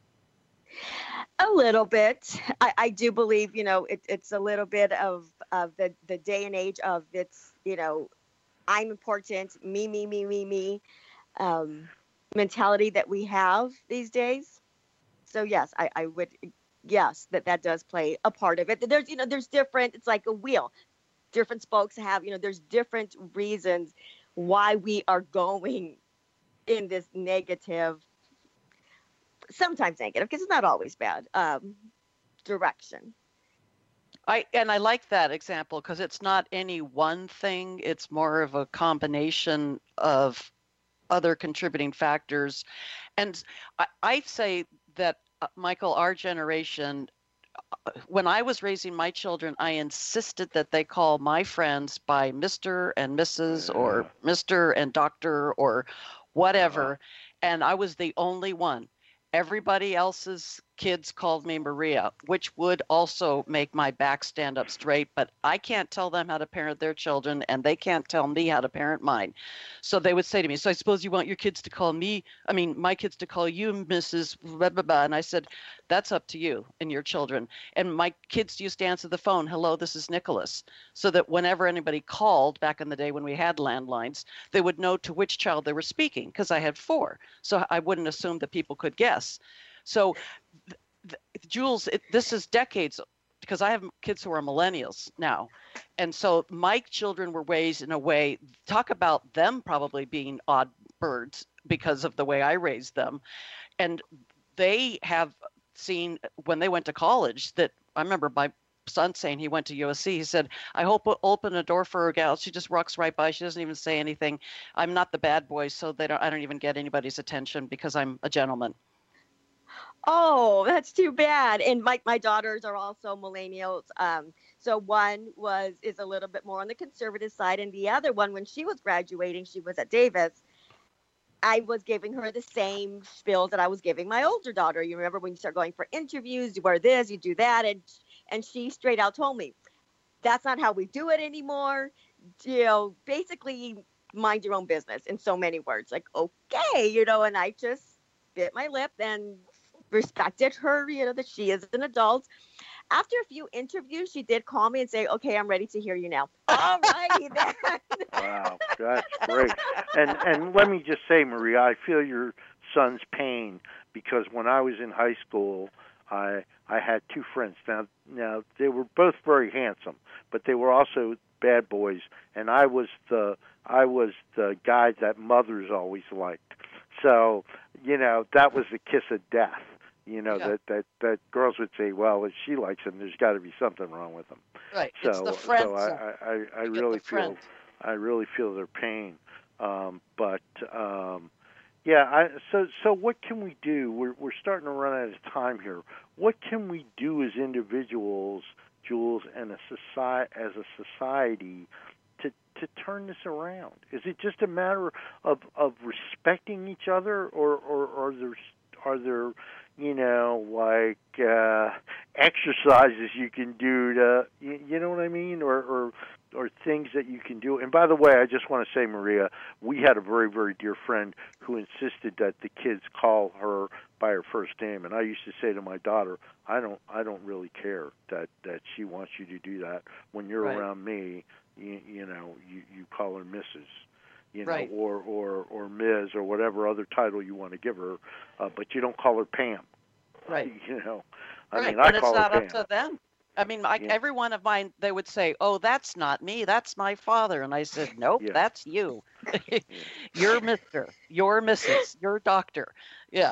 A little bit. I, I do believe, you know, it, it's a little bit of, of the, the day and age of it's, you know, I'm important, me, me, me, me, me um, mentality that we have these days. So, yes, I, I would, yes, that that does play a part of it. There's, you know, there's different, it's like a wheel. Different spokes have, you know, there's different reasons why we are going in this negative, sometimes negative, because it's not always bad, um, direction. I and I like that example because it's not any one thing. It's more of a combination of other contributing factors. And I, I say that, uh, Michael, our generation, when I was raising my children, I insisted that they call my friends by Mister and Missus or Mister and Doctor or whatever. And I was the only one. Everybody else's kids called me Maria, which would also make my back stand up straight, but I can't tell them how to parent their children, and they can't tell me how to parent mine. So they would say to me, so I suppose you want your kids to call me, I mean, my kids to call you Missus blah, blah, blah. And I said, that's up to you and your children. And my kids used to answer the phone, hello, this is Nicholas, so that whenever anybody called back in the day when we had landlines, they would know to which child they were speaking, because I had four. So I wouldn't assume that people could guess. So, th- th- Jules, it, this is decades, because I have kids who are millennials now. And so my children were raised in a way, talk about them probably being odd birds because of the way I raised them. And they have seen when they went to college that I remember my son saying he went to U S C. He said, I hope we'll open a door for a gal. She just walks right by. She doesn't even say anything. I'm not the bad boy, so they don't, I don't even get anybody's attention because I'm a gentleman. Oh, that's too bad. And my, my daughters are also millennials. Um, so one was is a little bit more on the conservative side, and the other one, when she was graduating, she was at Davis. I was giving her the same spiel that I was giving my older daughter. You remember when you start going for interviews, you wear this, you do that, and and she straight out told me, that's not how we do it anymore. You know, basically, mind your own business in so many words. Like, okay, you know, and I just bit my lip and respected her, you know, that she is an adult. After a few interviews, she did call me and say, okay, I'm ready to hear you now. All righty then. Wow, that's great. And and let me just say, Maria, I feel your son's pain because when I was in high school, I I had two friends. Now now they were both very handsome, but they were also bad boys, and I was the I was the guy that mothers always liked. So, you know, that was the kiss of death. You know, yeah. that, that, that girls would say, well, if she likes him, there's got to be something wrong with him. Right. So, it's the friends. so I, I, I really feel, I really feel their pain. Um, but um, yeah, I, so so what can we do? We're we're starting to run out of time here. What can we do as individuals, Jules, and a society as a society to to turn this around? Is it just a matter of of respecting each other, or or, or are there are there you know, like uh, exercises you can do to, you, you know what I mean, or, or or things that you can do. And by the way, I just want to say, Maria, we had a very, very dear friend who insisted that the kids call her by her first name. And I used to say to my daughter, I don't, I don't really care that, that she wants you to do that. When you're right. around me, you, you know, you, you call her Missus You know, right. or, or, or Miz or whatever other title you want to give her, uh, but you don't call her Pam. Right. You know, I right. mean, I and call it's not her up Pam. to them. I mean, I, yeah. every one of mine, they would say, oh, that's not me. That's my father. And I said, nope, yeah. that's you. You're Mister You're Missus You're Doctor Yeah.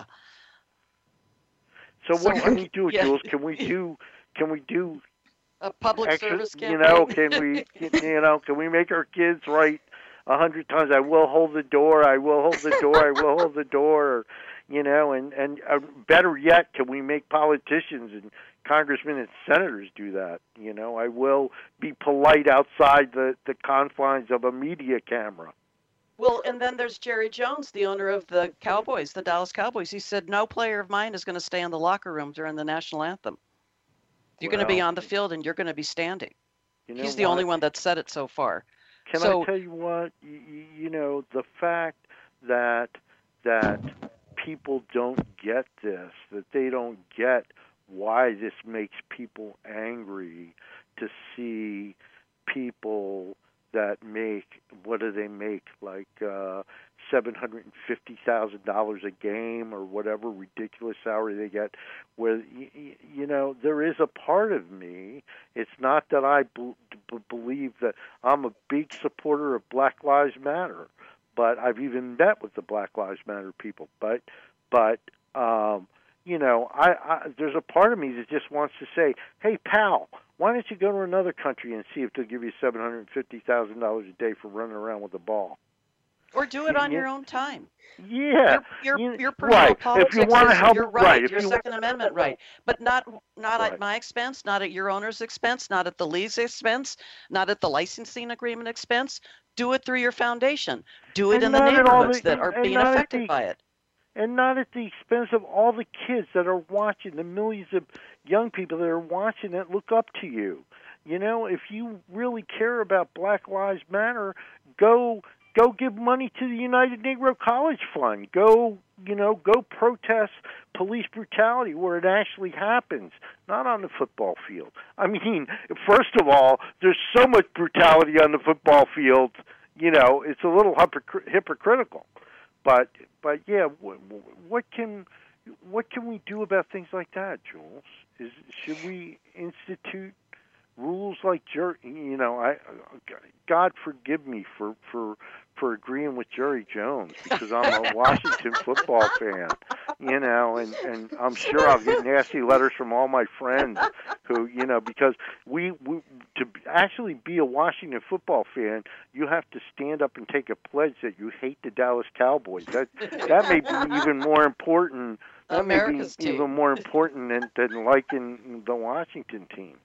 So, so what can we do, yeah. Jules? Can we do, can we do a public extra, service campaign? You know, can we, can, you know, can we make our kids write a hundred times, I will hold the door, I will hold the door, I will hold the door, or, You know, and and uh, better yet, can we make politicians and congressmen and senators do that? You know, I will be polite outside the the confines of a media camera. Well, and then there's Jerry Jones, the owner of the Cowboys, the Dallas Cowboys. He said no player of mine is going to stay in the locker room during the national anthem. You're well, going to be on the field and you're going to be standing. You know He's the what? only one that said it so far. Can so, I tell you what? You, you know, the fact that that people don't get this, that they don't get why this makes people angry to see people that make, what do they make, like uh, seven hundred fifty thousand dollars a game or whatever ridiculous salary they get, where, you, you know, there is a part of me, it's not that I b- b- believe that I'm a big supporter of Black Lives Matter, but I've even met with the Black Lives Matter people, but, but um, you know, I, I there's a part of me that just wants to say, hey, pal, why don't you go to another country and see if they'll give you seven hundred fifty thousand dollars a day for running around with a ball? Or do it on you, your own time. Yeah. Your, your, you, your personal right. politics if you want to is help, your right, right. If your you, Second Amendment right. But not not right. at my expense, not at your owner's expense, not at the league's expense, not at the licensing agreement expense. Do it through your foundation. Do it and in the neighborhoods the, that are being affected the, by it. And not at the expense of all the kids that are watching, the millions of young people that are watching that look up to you. You know, if you really care about Black Lives Matter, go go give money to the United Negro College Fund. Go, you know, go protest police brutality where it actually happens, not on the football field. I mean, first of all, there's so much brutality on the football field, you know, it's a little hypocr- hypocritical. But but yeah, what, what can what can we do about things like that, Jules? Is should we institute rules like Jerry? You know, I God forgive me for for for agreeing with Jerry Jones because I'm a Washington football fan. You know, and and I'm sure I'll get nasty letters from all my friends who, you know, because we, we to actually be a Washington football fan, you have to stand up and take a pledge that you hate the Dallas Cowboys. That that may be even more important. That America's may be team. even more important than, than liking the Washington team.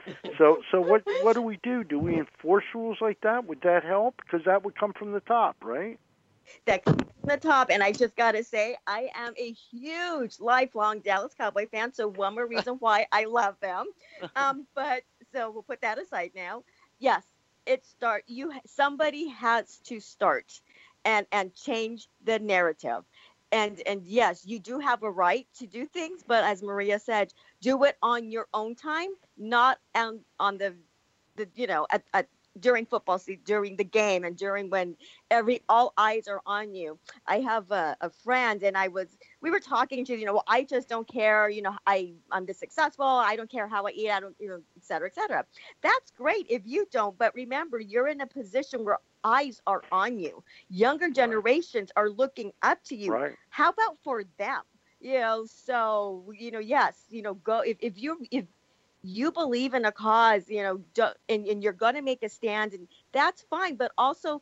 So so what what do we do? Do we enforce rules like that? Would that help? Because that would come from the top, right? That comes from the top, and I just got to say, I am a huge, lifelong Dallas Cowboy fan, so one more reason why I love them. Um, but so we'll put that aside now. Yes, it start. You somebody has to start, and and change the narrative. And and yes, you do have a right to do things, but as Maria said, do it on your own time, not on on the the you know at, at during football season, during the game, and during when every all eyes are on you. I have a, a friend, and I was we were talking to you know well, I just don't care. You know, I I'm this successful. I don't care how I eat. I don't you know et cetera, et cetera. That's great if you don't, but remember, you're in a position where eyes are on you. Younger generations right. are looking up to you. Right. How about for them? You know, so you know, yes, you know, go if if you if you believe in a cause, you know, do, and, and you're going to make a stand, and that's fine, but also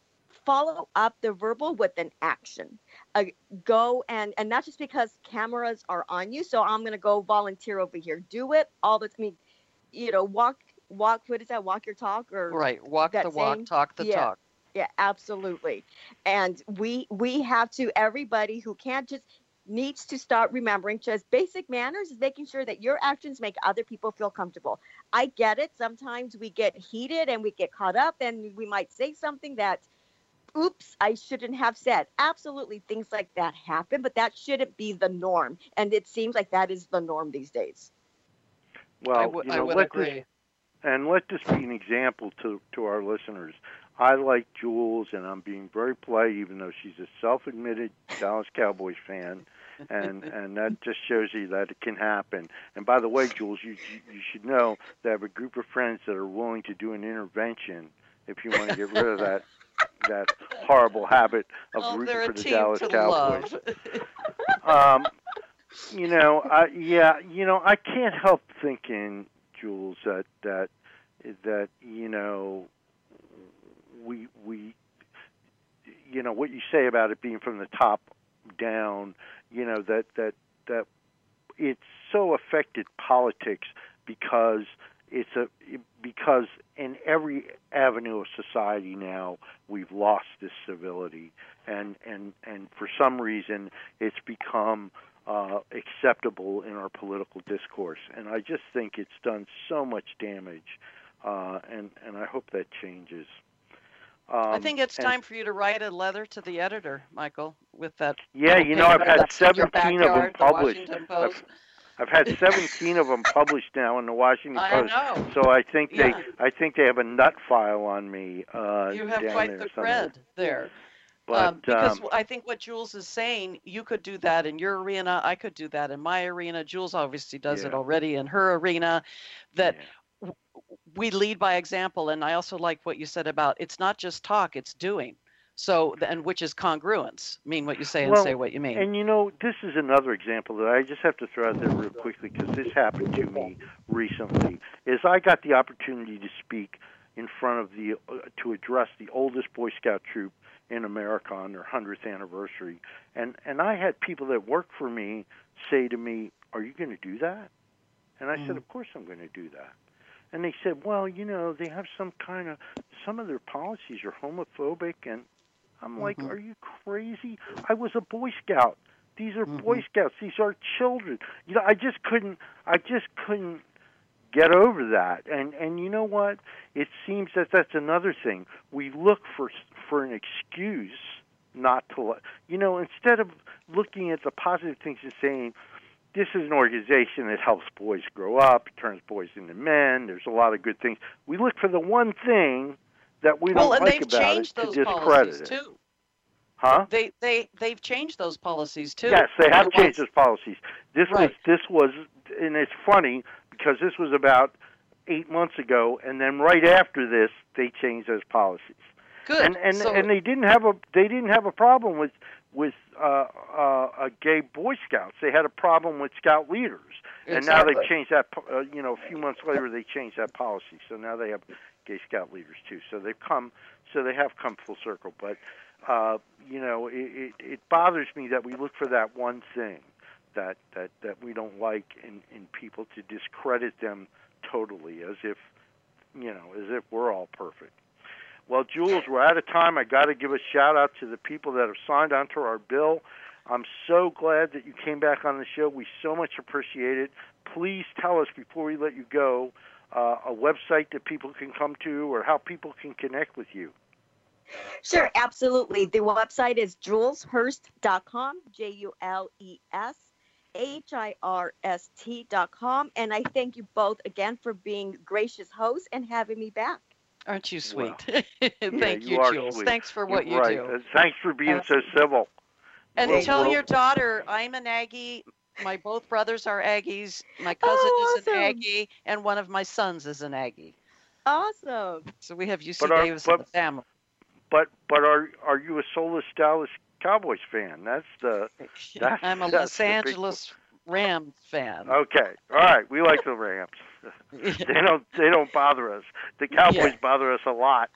follow up the verbal with an action. Uh, go and, and not just because cameras are on you, so I'm going to go volunteer over here. Do it all the time. I mean, you know, walk, walk, what is that, walk your talk? Or right, walk the walk, saying? talk the yeah. talk. Yeah, absolutely. And we we have to, everybody who can't just, needs to start remembering just basic manners is making sure that your actions make other people feel comfortable. I get it. Sometimes we get heated and we get caught up and we might say something that, oops, I shouldn't have said. Absolutely, things like that happen, but that shouldn't be the norm. And it seems like that is the norm these days. Well, I, w- you know, I would let agree. This, and let this be an example to, to our listeners. I like Jules, and I'm being very polite, even though she's a self-admitted Dallas Cowboys fan. and and that just shows you that it can happen. And by the way, Jules, you you should know that I have a group of friends that are willing to do an intervention if you want to get rid of that that horrible habit of oh, rooting for the team Dallas to Cowboys. Love. um, you know, I, yeah, you know, I can't help thinking, Jules, that that that you know, we we you know what you say about it being from the top down, you know, that that that it's so affected politics because it's a because in every avenue of society now we've lost this civility, and and and for some reason it's become uh, acceptable in our political discourse, and I just think it's done so much damage, uh, and and I hope that changes. Um, I think it's and, time for you to write a letter to the editor, Michael, with that. Yeah, you know, I've had seventeen of them published. The Washington Post. I've, I've had seventeen of them published now in the Washington I Post. know. So I think Yeah. they, I think they have a nut file on me. Uh, You have down quite there the somewhere. cred there. But um, because um, I think what Jules is saying, you could do that in your arena. I could do that in my arena. Jules obviously does it Yeah. already in her arena. That yeah. we lead by example. And I also like what you said about it's not just talk, it's doing. So, and which is congruence. Mean what you say and Well, say what you mean. And you know, this is another example that I just have to throw out there real quickly because this happened to me recently. Is I got the opportunity to speak in front of the uh, to address the oldest Boy Scout troop in America on their hundredth anniversary, and and I had people that work for me say to me, "Are you going to do that?" And I Mm. said, "Of course I'm going to do that." And they said, "Well, you know, they have some kind of some of their policies are homophobic," and I'm like, Mhm. "Are you crazy? I was a Boy Scout. These are Mhm. Boy Scouts. These are children." You know, I just couldn't. I just couldn't get over that. And and you know what? It seems that that's another thing. We look for for an excuse not to. let- You know, instead of looking at the positive things and saying, this is an organization that helps boys grow up, it turns boys into men, there's a lot of good things. We look for the one thing that we well, don't and like they've about it changed to those discredit policies it. too. Huh? They they they've changed those policies too. Yes, they have The changed ones- those policies. This Right. was this was and it's funny because this was about eight months ago, and then right after this they changed those policies. Good. And and so, and they didn't have a they didn't have a problem with with uh, uh, uh, gay Boy Scouts. They had a problem with Scout leaders, and now Exactly. they've changed that. Uh, you know, a few months later they changed that policy. So now they have gay Scout leaders too. So they've come. So they have come full circle. But uh, you know, it, it, it bothers me that we look for that one thing that that that we don't like in in people to discredit them totally, as if you know, as if we're all perfect. Well, Jules, we're out of time. I got to give a shout out to the people that have signed onto our bill. I'm so glad that you came back on the show. We so much appreciate it. Please tell us before we let you go uh, a website that people can come to or how people can connect with you. Sure, absolutely. The website is jules hurst dot com, J U L E S H I R S T dot com. And I thank you both again for being gracious hosts and having me back. Aren't you sweet? Well, Thank you you, are Jules. sweet. Thanks for what You're you right. do. Uh, thanks for being so civil. And Well, tell well- your daughter I'm an Aggie. My both brothers are Aggies. My cousin Oh, is an awesome. Aggie, and one of my sons is an Aggie. Awesome. So we have U C But our- Davis but- in the family. But but are are you a Soulless Dallas Cowboys fan? That's the that's, I'm a that's Los the big- Angeles Rams fan. Okay, all right. We like the Rams. They don't they don't bother us. The Cowboys Yeah. bother us a lot.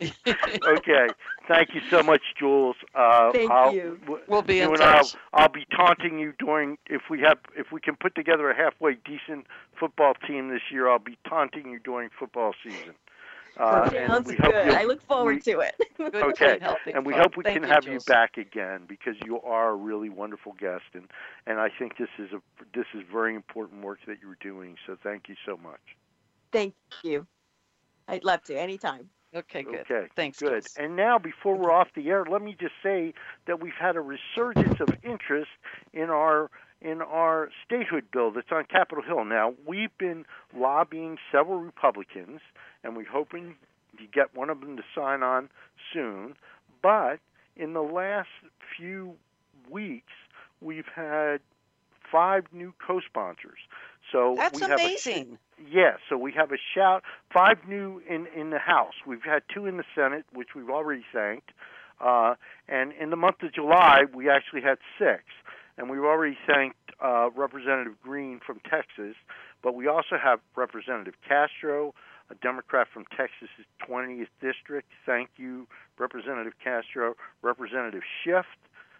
Okay, thank you so much, Jules. Uh, Thank I'll, you. w- We'll be you in and touch. I'll, I'll be taunting you during if we have if we can put together a halfway decent football team this year. I'll be taunting you during football season. Uh, and Sounds we hope good. you- I look forward we- to it. Good, Okay, clean, healthy and we fun. hope we Thank can have Jules. you back again because you are a really wonderful guest, and, and I think this is a this is very important work that you're doing. So thank you so much. Thank you. I'd love to anytime. Okay, good. Okay, Thanks, good. Jules. And now, before we're off the air, let me just say that we've had a resurgence of interest in our in our statehood bill that's on Capitol Hill. Now, we've been lobbying several Republicans, and we're hoping to get one of them to sign on soon. But in the last few weeks, we've had five new co-sponsors. So That's we have amazing. A, yeah, so we have a shout, five new in, in the House. We've had two in the Senate, which we've already thanked. Uh, and in the month of July, we actually had six. And we've already thanked uh, Representative Green from Texas, but we also have Representative Castro, a Democrat from Texas's twentieth District. Thank you, Representative Castro. Representative Schiff,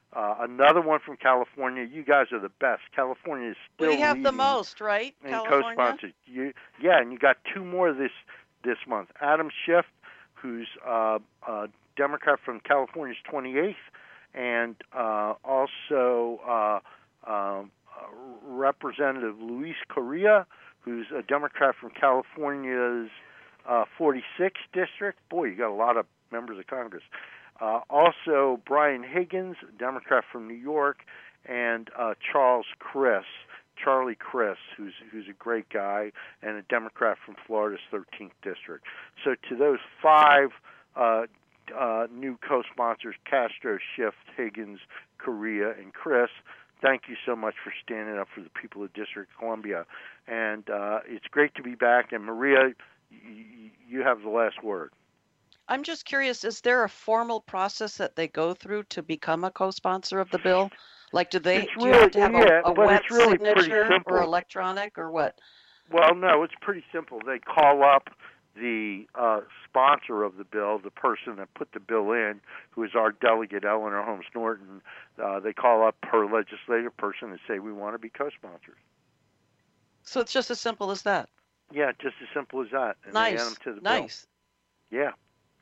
Uh, another one from California. You guys are the best. California is still We have the leading most, right? in California? co-sponsors. You, yeah, and you got two more this this month. Adam Schiff, who's uh, a Democrat from California's twenty-eighth, and uh, also uh, uh, Representative Luis Correa, who's a Democrat from California's uh, forty-sixth district. Boy, you got a lot of members of Congress. Uh, also, Brian Higgins, Democrat from New York, and uh, Charles Criss, Charlie Criss, who's who's a great guy and a Democrat from Florida's thirteenth district. So to those five uh, uh, new co-sponsors, Castro, Schiff, Higgins, Correa, and Criss, thank you so much for standing up for the people of District of Columbia. And uh, it's great to be back. And Maria, y- you have the last word. I'm just curious, is there a formal process that they go through to become a co-sponsor of the bill? Like, do they It's do you really- have to have yeah, a, a but wet it's really pretty signature simple. or electronic or what? Well, no, it's pretty simple. They call up the uh, sponsor of the bill, the person that put the bill in, who is our delegate, Eleanor Holmes Norton. Uh, they call up her legislative person and say, we want to be co-sponsors. So it's just as simple as that. Yeah, just as simple as that. And Nice. they add them to the Nice. bill. Yeah.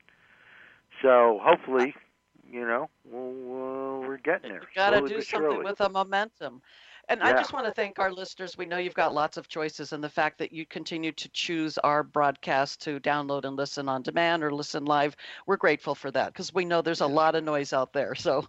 So hopefully, you know, we'll, uh, we're getting there. You got to slowly do but something surely. with a momentum. And I Yeah. just want to thank our listeners. We know you've got lots of choices, and the fact that you continue to choose our broadcast to download and listen on demand or listen live, we're grateful for that because we know there's a lot of noise out there. So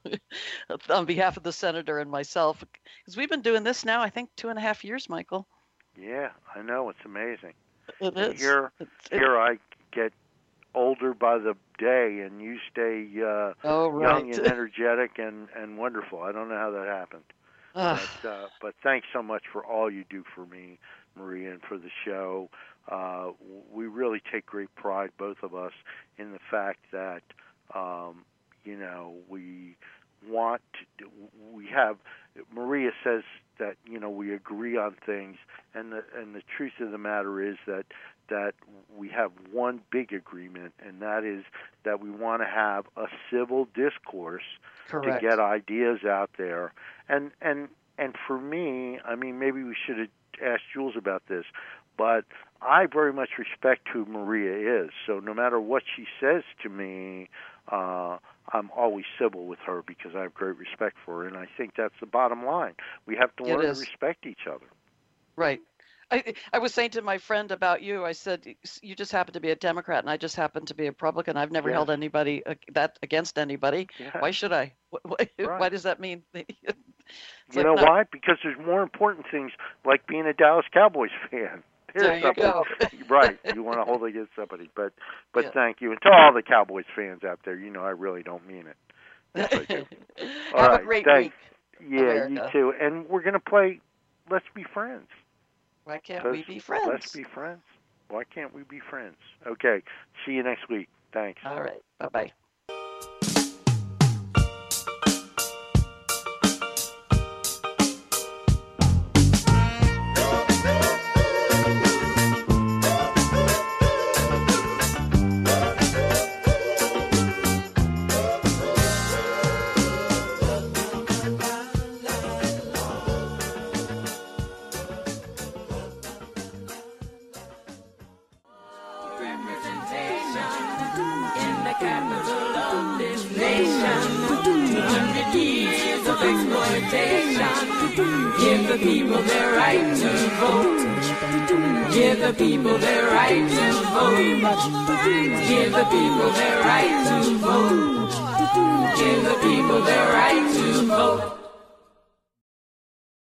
on behalf of the senator and myself, because we've been doing this now, I think, two and a half years, Michael. Yeah, I know. It's amazing. It And is. Here, It's- it- here I get older by the day, and you stay uh, oh, right. young and energetic and, and wonderful. I don't know how that happened. Ah, But, uh, but thanks so much for all you do for me, Maria, and for the show. Uh, we really take great pride, both of us, in the fact that, um, you know, we want to do, we have, Maria says that, you know, we agree on things, and the, and the truth of the matter is that, that we have one big agreement, and that is that we want to have a civil discourse correct. to get ideas out there. And and and for me, I mean, maybe we should have asked Jules about this, but I very much respect who Maria is. So no matter what she says to me, uh, I'm always civil with her because I have great respect for her. And I think that's the bottom line. We have to It learn to is. respect each other. Right. I, I was saying to my friend about you, I said, you just happen to be a Democrat and I just happen to be a Republican. I've never Yes. held anybody uh, that against anybody. Yeah. Why should I? Why, why, Right. why does that mean? It's You like, know no. why? Because there's more important things like being a Dallas Cowboys fan. There's There you something- go. Right. You want to hold it against somebody. But but Yeah. thank you. And to all the Cowboys fans out there, you know I really don't mean it. Yes, I do. All Have right, a great thanks. week. Yeah, America. you too. And we're going to play Let's Be Friends. Why can't we 'Cause be friends? Let's be friends. Why can't we be friends? Okay. See you next week. Thanks. All right. Bye-bye. In the capital of this nation, two hundred years of exploitation. Give the people their right to vote. Give the people their right to vote. Give the people their right to vote. Give the people their right to vote.